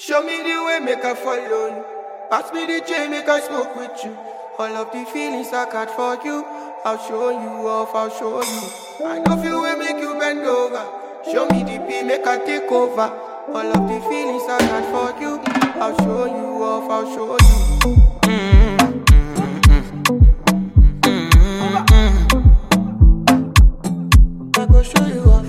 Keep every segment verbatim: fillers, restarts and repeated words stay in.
Show me the way, make I follow you. Pass me the chain, make I smoke with you. All of the feelings I got for you, I'll show you off, I'll show you. I know you will make you bend over. Show me the P, make I take over. All of the feelings I got for you, I'll show you off, I'll show you. Mm-hmm. I go show you off.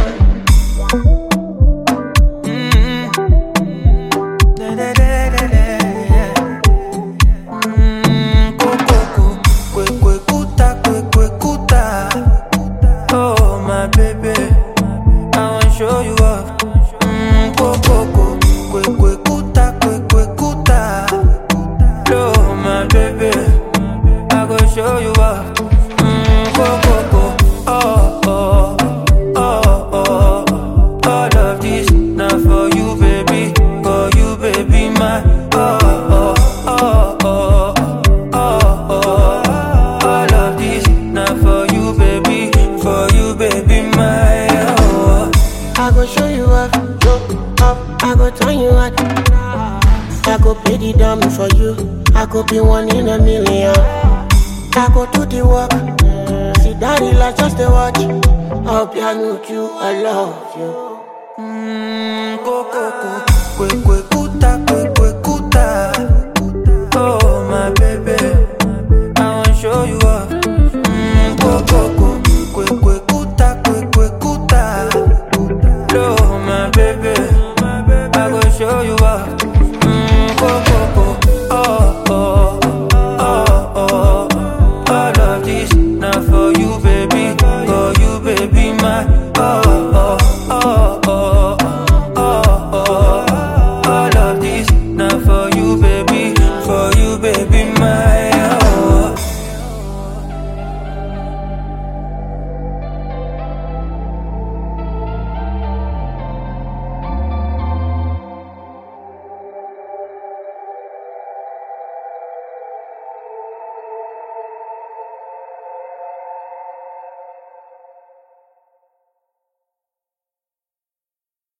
Show you off. Mm, go, go, go. Kwe, kwe, kuta, kwe, kwe, kuta. Hello, my baby. I go show you off. Mm, go, go, go. Oh, oh, oh, oh. All of this, not for you, baby. For you, baby, my. Oh, oh, oh, oh, oh, oh. All of this, not for you, baby. For you, baby, my. I go show you up, show up. I go turn you out. I go pay the dummy for you. I go be one in a million. I go do the work. See daddy like just a watch. I'll be with you, I love you. Mmm, go go go, kwe kwe kuta, kwe kwe kuta. Oh my baby, I wanna show you off. Mmm, go go go, kwe kwe kuta, kwe kwe kuta. Hello, my baby, I go show you off.